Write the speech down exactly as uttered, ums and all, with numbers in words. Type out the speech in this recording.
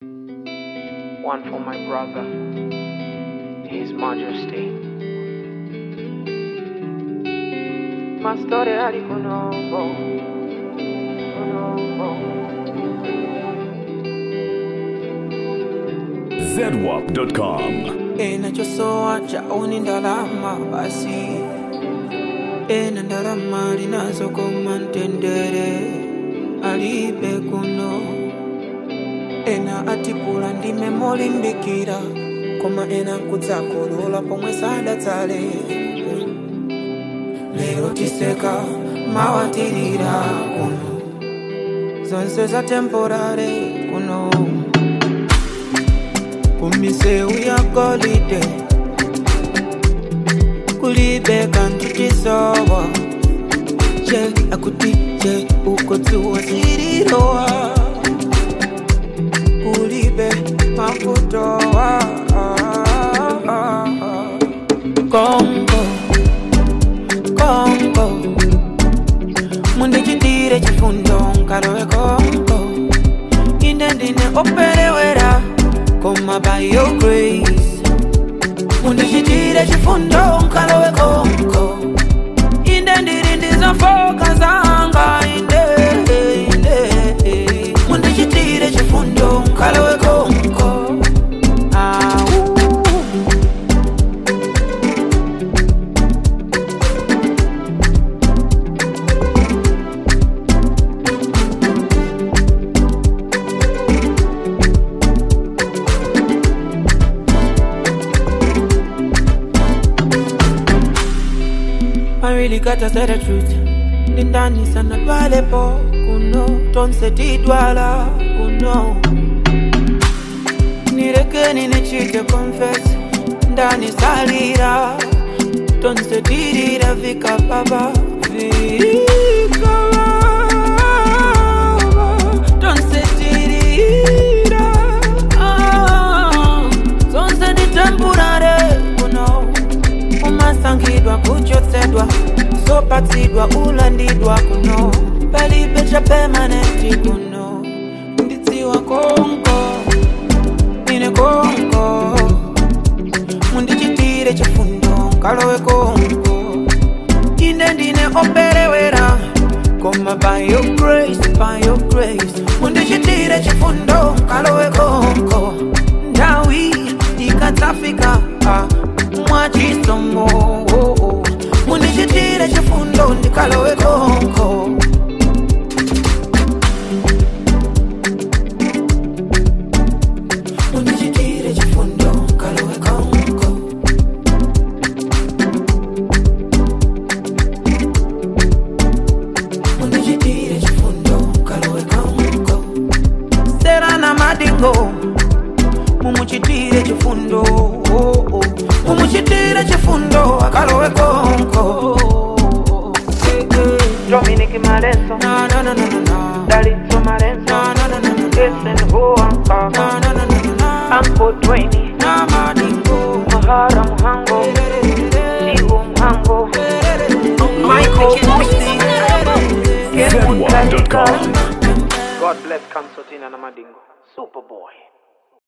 One for my brother, His Majesty. My story ari kunombo, kunombo. zedwap dot com. Enachosoa chaoni ndalama basi, ena ndalama linazo komantendere alibe kuno. Ena atipula ndime molimbikira koma ena nkutsakulula pomwe sadatale. Lero tiseka mawatirira kuno, zonse za temporare kuno. Kumiseu ya golide kulibe kantu tisowa. Je akuti je ukotuwa siriroa kulibe mafutowa. Kongo Kongo munde chitire chifundo nkalowe Kongo. Inde ndine operewera koma by your grace. Munde chitire chifundo nkalowe Kongo. Inde ndiri ndizofoka zanga inde inde. Munde chitire chifundo nkalowe Kongo. Ah, I really gotta say the truth. Ndani sana dwale po kuno, tonse ti dwala kuno. Nireke ninechite confess, ndani salira, tonse tirira vika baba, vika baba, tonse tirira, ah, tonse di temporare kuno. Umasangidwa kuchotsedwa, sopatsidwa ulandidwa kuno. Palibe cha permanenti kuno. Ndidziwa Kongo, ine Kongo. Mundichitire chifundo nkalowe Kongo. Ine ndine operewera koma by your grace, by your grace. Mundichitire chifundo nkalowe Kongo. Ndawi ikatafika ah. Mwachisomo oh, oh. Mundichitire chifundo ndikalowe Kongo. Mundichitire chifundo nkalowe Kongo. Mundichitire chifundo nkalowe Kongo. Serana madingo mumuchitire chifundo oh, oh. Mumuchitire chifundo akalowe Kongo. Dominic Marenzo, Na na na na na na. Dalitso Marenzo, Na na na na na. Jason Huanka, Na na na na na na. Uncle Dwayne, Na madingo. Mahara Muhango, Chigo Muhango, Michael Musi, Ken zedwap dot com. God bless Kansotina na Madingo, Superboy.